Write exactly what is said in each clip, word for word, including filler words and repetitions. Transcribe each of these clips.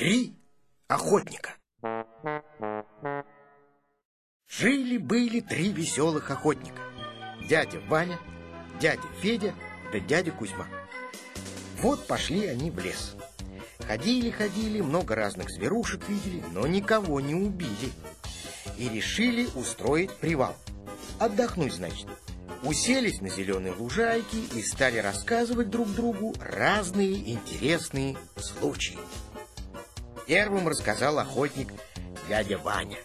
Три охотника. Жили-были три веселых охотника: дядя Ваня, дядя Федя да дядя Кузьма. Вот пошли они в лес. Ходили-ходили, много разных зверушек видели, но никого не убили. И решили устроить привал. Отдохнуть, значит. Уселись на зеленой лужайке и стали рассказывать друг другу разные интересные случаи. Первым рассказал охотник дядя Ваня.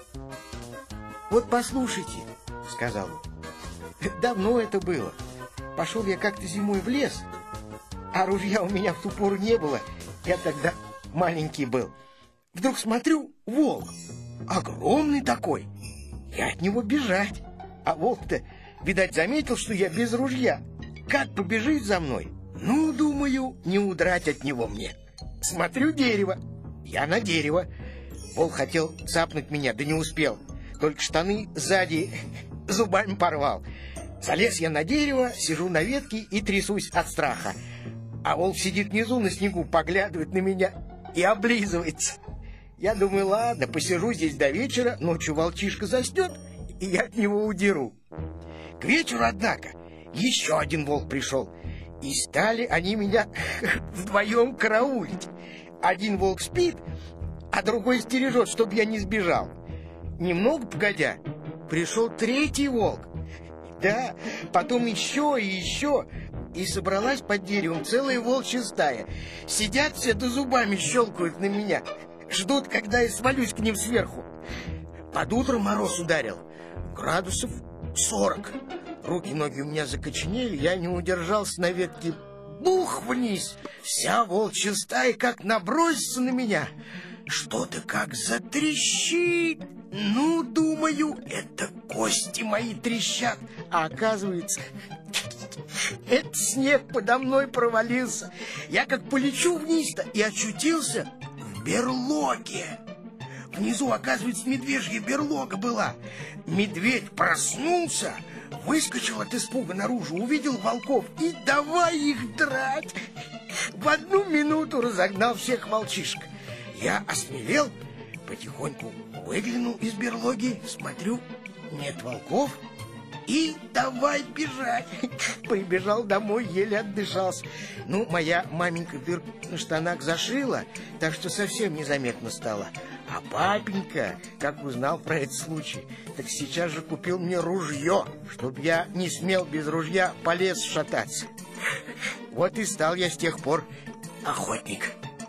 «Вот послушайте», — сказал он, — «давно это было. Пошел я как-то зимой в лес, а ружья у меня в ту пору не было, я тогда маленький был. Вдруг смотрю, волк, огромный такой, я от него бежать, а волк-то, видать, заметил, что я без ружья, как побежит за мной. Ну, думаю, не удрать от него мне. Смотрю, дерево, я на дерево. Волк хотел цапнуть меня, да не успел, только штаны сзади зубами порвал. Залез я на дерево, сижу на ветке и трясусь от страха. А волк сидит внизу на снегу, поглядывает на меня и облизывается. Я думаю, ладно, посижу здесь до вечера, ночью волчишка заснет, и я от него удеру. К вечеру, однако, еще один волк пришел, и стали они меня вдвоем караулить. Один волк спит, а другой стережет, чтобы я не сбежал. Немного погодя, пришел третий волк. Да, потом еще и еще, и собралась под деревом целая волчья стая. Сидят все, да зубами щелкают на меня, ждут, когда я свалюсь к ним сверху. Под утро мороз ударил, градусов сорок. Руки-ноги у меня закоченели, я не удержался на ветке, бух вниз. Вся волчья стая как набросится на меня. Что-то как затрещит. Ну, думаю, это кости мои трещат. А оказывается, это снег подо мной провалился. Я как полечу вниз-то и очутился в берлоге. Внизу, оказывается, медвежья берлога была. Медведь проснулся, выскочил от испуга наружу, увидел волков и давай их драть. В одну минуту разогнал всех волчишек. Я осмелел, потихоньку выглянул из берлоги, смотрю, нет волков, и давай бежать. Прибежал домой, еле отдышался. Ну, моя маменька дырку на штанах зашила, так что совсем незаметно стало. А папенька, как узнал про этот случай, так сейчас же купил мне ружье, чтоб я не смел без ружья по лесу шататься. Вот и стал я с тех пор охотник.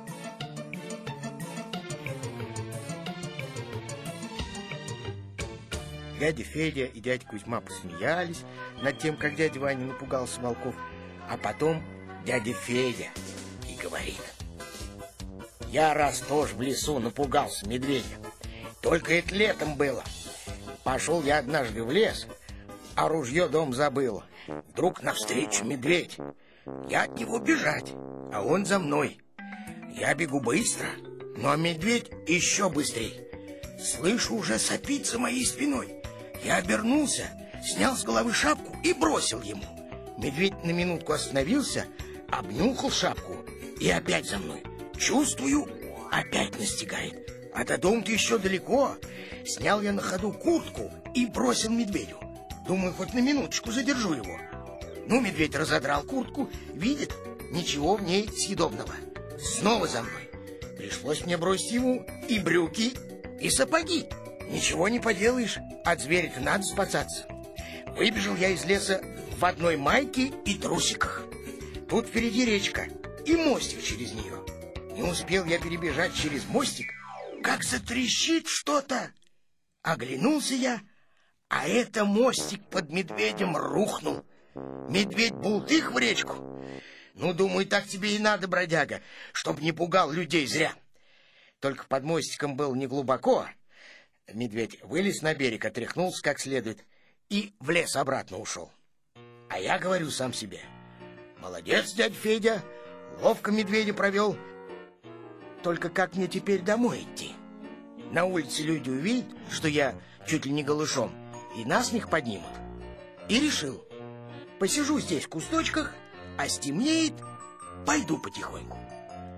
Дядя Федя и дядя Кузьма посмеялись над тем, как дядя Ваня напугался волков. А потом дядя Федя и говорит: я раз тоже в лесу напугался медведя. Только это летом было. Пошел я однажды в лес, а ружье дом забыл. Вдруг навстречу медведь. Я от него бежать, а он за мной. Я бегу быстро, но медведь еще быстрее. Слышу, уже сопит за моей спиной. Я обернулся, снял с головы шапку и бросил ему. Медведь на минутку остановился, обнюхал шапку и опять за мной. Чувствую, опять настигает. А до дома-то еще далеко. Снял я на ходу куртку и бросил медведю. Думаю, хоть на минуточку задержу его. Ну, медведь разодрал куртку, видит, ничего в ней съедобного. Снова за мной. Пришлось мне бросить ему и брюки, и сапоги. Ничего не поделаешь, от зверя-то надо спасаться. Выбежал я из леса в одной майке и трусиках. Тут впереди речка и мостик через нее. Не успел я перебежать через мостик, как затрещит что-то. Оглянулся я, а это мостик под медведем рухнул. Медведь бултых в речку. Ну, думаю, так тебе и надо, бродяга, чтоб не пугал людей зря. Только под мостиком было неглубоко. Медведь вылез на берег, отряхнулся как следует и в лес обратно ушел. А я говорю сам себе: молодец, дядя Федя, ловко медведя провел. Только как мне теперь домой идти? На улице люди увидят, что я чуть ли не голышом, и насмех поднимут. И решил: посижу здесь в кусточках, а стемнеет, пойду потихоньку.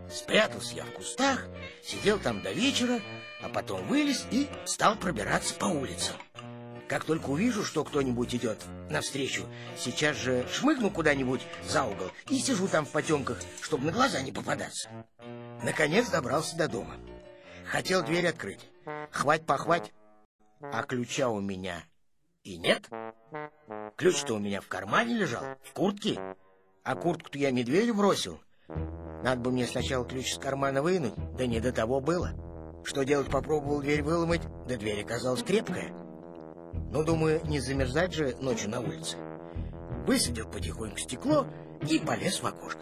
Спрятался я в кустах, сидел там до вечера, а потом вылез и стал пробираться по улицам. Как только увижу, что кто-нибудь идет навстречу, сейчас же шмыгну куда-нибудь за угол и сижу там в потемках, чтобы на глаза не попадаться. Наконец добрался до дома. Хотел дверь открыть. Хвать-похвать, а ключа у меня и нет. Ключ-то у меня в кармане лежал, в куртке, а куртку-то я медведю бросил. Надо бы мне сначала ключ из кармана вынуть, да не до того было. Что делать, попробовал дверь выломать, да дверь оказалась крепкая. Ну, думаю, не замерзать же ночью на улице. Высадил потихоньку стекло и полез в окошко.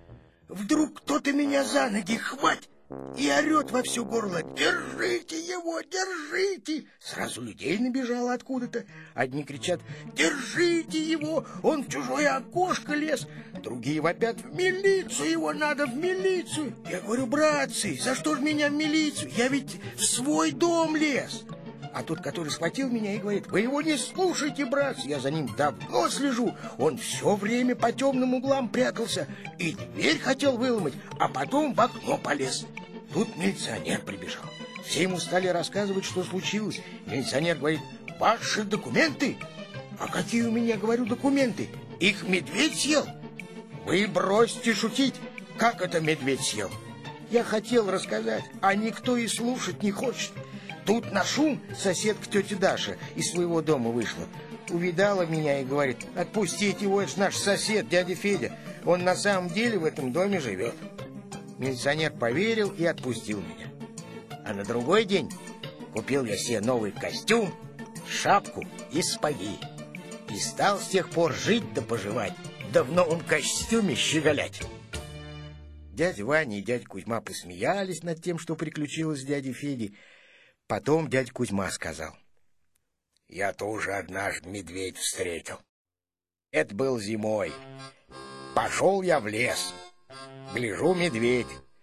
Вдруг кто-то меня за ноги хватит и орет во все горло: «Держите его, держите!» Сразу людей набежало откуда-то. Одни кричат: «Держите его, он в чужое окошко лез!» Другие вопят: «В милицию его надо, в милицию!» Я говорю: «Братцы, за что ж меня в милицию? Я ведь в свой дом лез!» А тот, который схватил меня, и говорит: «Вы его не слушайте, братцы, я за ним давно слежу. Он все время по темным углам прятался и дверь хотел выломать, а потом в окно полез». Тут милиционер прибежал. Все ему стали рассказывать, что случилось. Милиционер говорит: «Ваши документы?» «А какие у меня, говорю, документы? Их медведь съел?» «Вы бросьте шутить. Как это медведь съел?» Я хотел рассказать, а никто и слушать не хочет. Тут на шум соседка тетя Даша из своего дома вышла. Увидала меня и говорит: «Отпустите его, это ж наш сосед, дядя Федя. Он на самом деле в этом доме живет». Милиционер поверил и отпустил меня. А на другой день купил я себе новый костюм, шапку и сапоги. И стал с тех пор жить да поживать, да в новом костюме щеголять. Дядя Ваня и дядя Кузьма посмеялись над тем, что приключилось с дядей Федей. Потом дядя Кузьма сказал: «Я тоже однажды медведь встретил. Это был зимой. Пошел я в лес. Гляжу, медведь.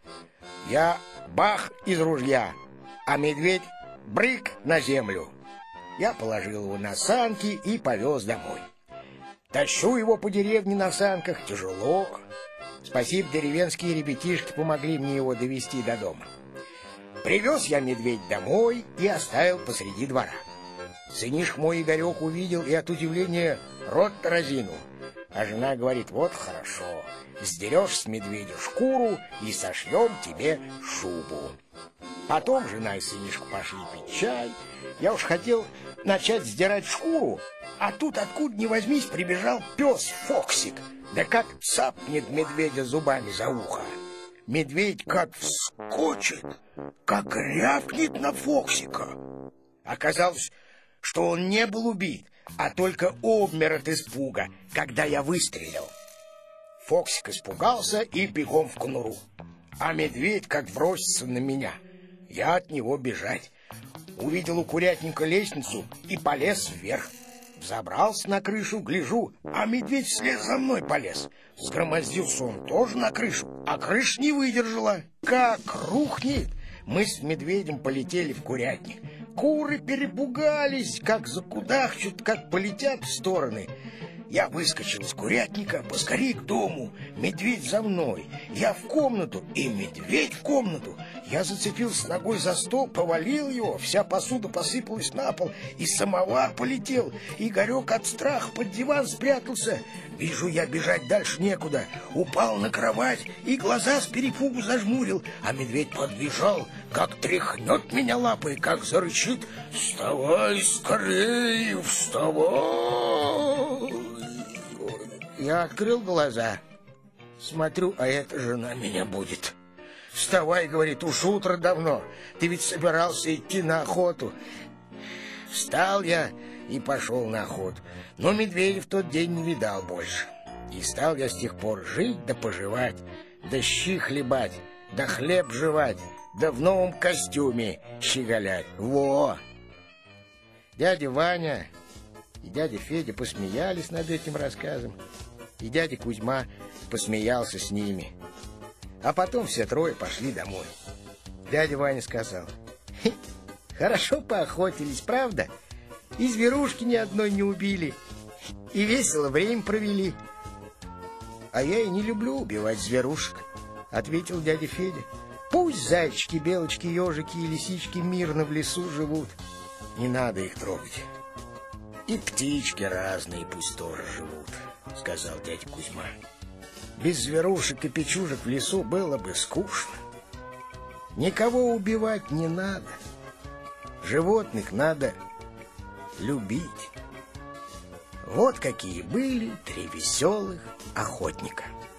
Я бах из ружья, а медведь брык на землю. Я положил его на санки и повез домой. Тащу его по деревне на санках, тяжело. Спасибо, деревенские ребятишки помогли мне его довести до дома. Привез я медведь домой и оставил посреди двора. Сынишка мой Игорек увидел и от удивления рот разинул. А жена говорит: «Вот хорошо, сдерешь с медведя шкуру и сошьем тебе шубу». Потом жена и сынишка пошли пить чай. Я уж хотел начать сдирать шкуру, а тут откуда ни возьмись прибежал пес Фоксик. Да как цапнет медведя зубами за ухо. Медведь как вскочит, как рявкнет на Фоксика. Оказалось, что он не был убит, а только обмер от испуга, когда я выстрелил. Фоксик испугался и бегом в конуру. А медведь как бросится на меня. Я от него бежать. Увидел у курятника лестницу и полез вверх. Взобрался на крышу, гляжу, а медведь вслед за мной полез. Сгромоздился он тоже на крышу, а крыша не выдержала. Как рухнет! Мы с медведем полетели в курятник. Куры перепугались, как закудахчут, как полетят в стороны. Я выскочил из курятника, поскорей к дому. Медведь за мной. Я в комнату, и медведь в комнату. Я зацепился ногой за стол, повалил его. Вся посуда посыпалась на пол, и самовар полетел. Игорек от страха под диван спрятался. Вижу я, бежать дальше некуда. Упал на кровать и глаза с перепугу зажмурил. А медведь подбежал, как тряхнет меня лапой, как зарычит: «Вставай скорее, вставай!» Я открыл глаза, смотрю, а эта жена меня будет. «Вставай, — говорит, — уж утро давно, ты ведь собирался идти на охоту». Встал я и пошел на охоту, но медведя в тот день не видал больше. И стал я с тех пор жить да поживать, да щи хлебать, да хлеб жевать, да в новом костюме щеголять. Во! Дядя Ваня и дядя Федя посмеялись над этим рассказом, и дядя Кузьма посмеялся с ними. А потом все трое пошли домой. Дядя Ваня сказал: «Хорошо поохотились, правда? И зверушки ни одной не убили, и весело время провели. А я и не люблю убивать зверушек. ответил дядя Федя. Пусть зайчики, белочки, ежики и лисички мирно в лесу живут. Не надо их трогать. И птички разные пусть тоже живут, сказал дядя Кузьма. Без зверушек и печужек в лесу было бы скучно. Никого убивать не надо. Животных надо любить. Вот какие были три веселых охотника.